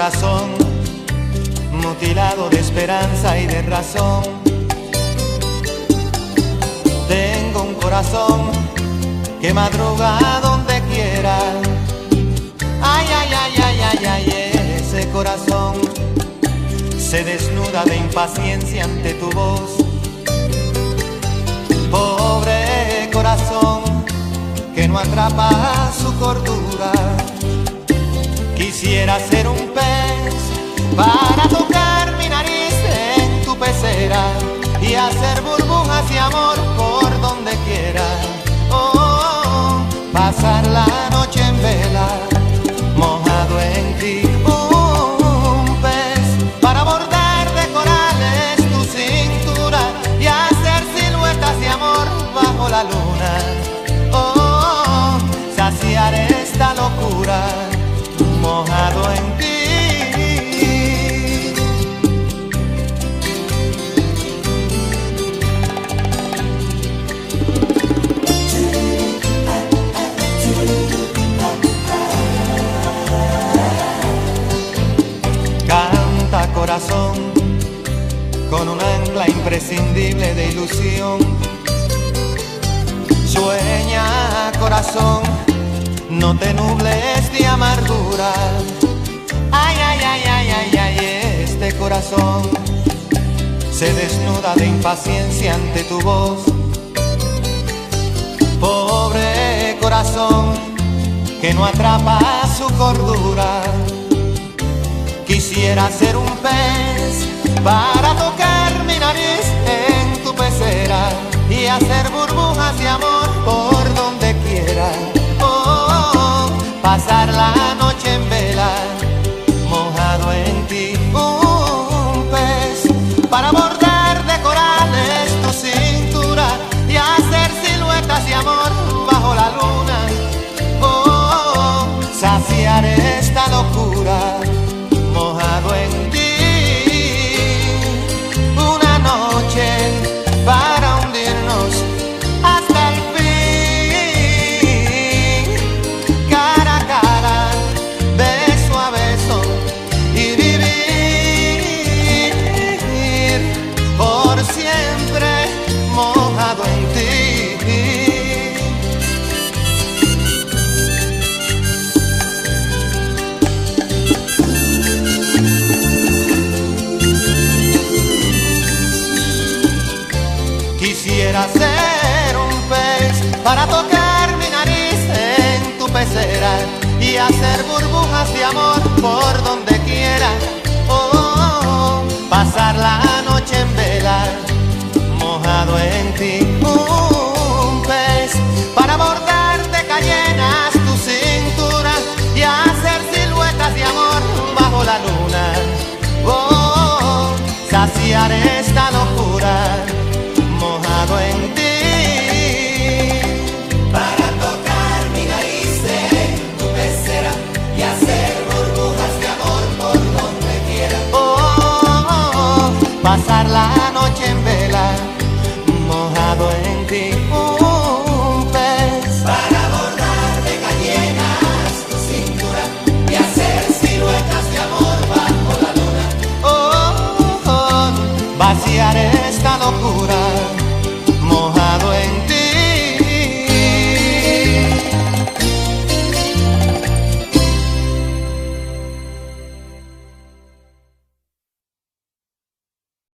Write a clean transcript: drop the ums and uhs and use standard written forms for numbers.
corazón mutilado de esperanza y de razón. Tengo un corazón que madruga donde quiera. Ay, ay, ay, ay, ay, ay, ese corazón se desnuda de impaciencia ante tu voz. Pobre corazón que no atrapa su cordura. Quisiera ser un pez para tocar mi nariz en tu pecera y hacer burbujas de amor por donde quiera. Oh, pasar la noche en vela, mojado en ti. Un pez para bordar de corales tu cintura y hacer siluetas de amor bajo la luna. Oh, saciar esta locura, mojado en ti. Canta corazón con un ancla imprescindible de ilusión. Sueña corazón, no te nubles de amargura. Ay, ay, ay, ay, ay, ay, este corazón se desnuda de impaciencia ante tu voz. Pobre corazón que no atrapa su cordura. Quisiera ser un pez para tocar mi nariz en tu pecera y hacer burbujas de amor por donde quiera. Oh, pasar la noche en vela, mojado en ti. Un pez para bordar de corales tu cintura y hacer siluetas de amor bajo la luna. Oh, saciar esta locura, mojado en ti. Una noche para hundirnos hasta el fin, cara a cara, beso a beso y vivir por siempre mojado en ti. Quisiera ser un pez para tocar mi nariz en tu pecera y hacer burbujas de amor por donde quiera.